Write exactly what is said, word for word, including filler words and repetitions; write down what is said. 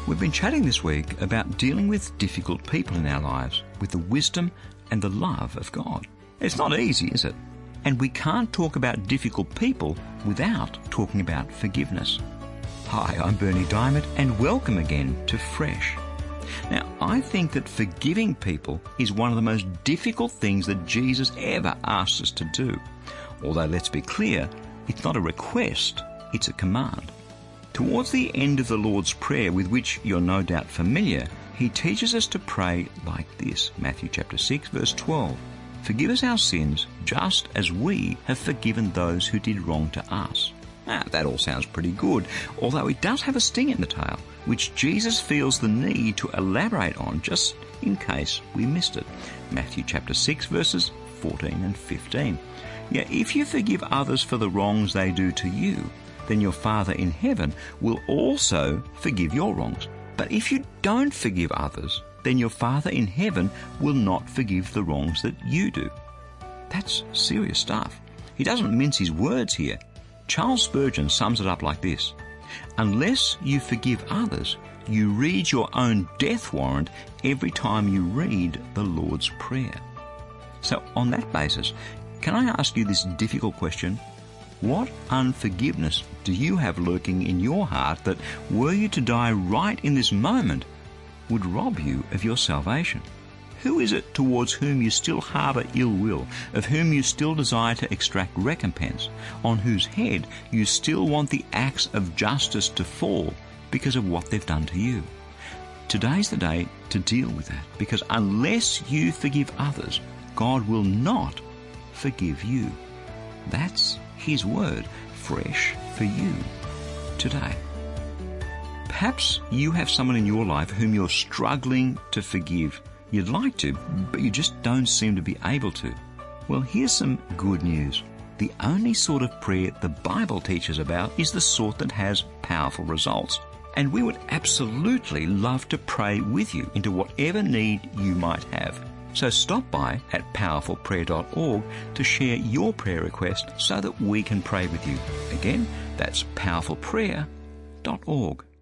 We've been chatting this week about dealing with difficult people in our lives with the wisdom and the love of God. It's not easy, is it? And we can't talk about difficult people without talking about forgiveness. Hi, I'm Bernie Diamond, and welcome again to Fresh. Now, I think that forgiving people is one of the most difficult things that Jesus ever asked us to do. Although, let's be clear, it's not a request, it's a command. Towards the end of the Lord's Prayer, with which you're no doubt familiar, he teaches us to pray like this. Matthew chapter six, verse twelve. Forgive us our sins, just as we have forgiven those who did wrong to us. Now, that all sounds pretty good, although it does have a sting in the tail, which Jesus feels the need to elaborate on just in case we missed it. Matthew chapter six, verses fourteen and fifteen. Yeah, if you forgive others for the wrongs they do to you, then your Father in heaven will also forgive your wrongs. But if you don't forgive others, then your Father in heaven will not forgive the wrongs that you do. That's serious stuff. He doesn't mince his words here. Charles Spurgeon sums it up like this: unless you forgive others, you read your own death warrant every time you read the Lord's Prayer. So on that basis, can I ask you this difficult question? What unforgiveness do you have lurking in your heart that, were you to die right in this moment, would rob you of your salvation? Who is it towards whom you still harbour ill will, of whom you still desire to extract recompense, on whose head you still want the axe of justice to fall because of what they've done to you? Today's the day to deal with that, because unless you forgive others, God will not forgive you. That's His word, fresh for you today. Perhaps you have someone in your life whom you're struggling to forgive. You'd like to, but you just don't seem to be able to. Well, here's some good news. The only sort of prayer the Bible teaches about is the sort that has powerful results. And we would absolutely love to pray with you into whatever need you might have. So stop by at powerful prayer dot org to share your prayer request so that we can pray with you. Again, that's powerful prayer dot org.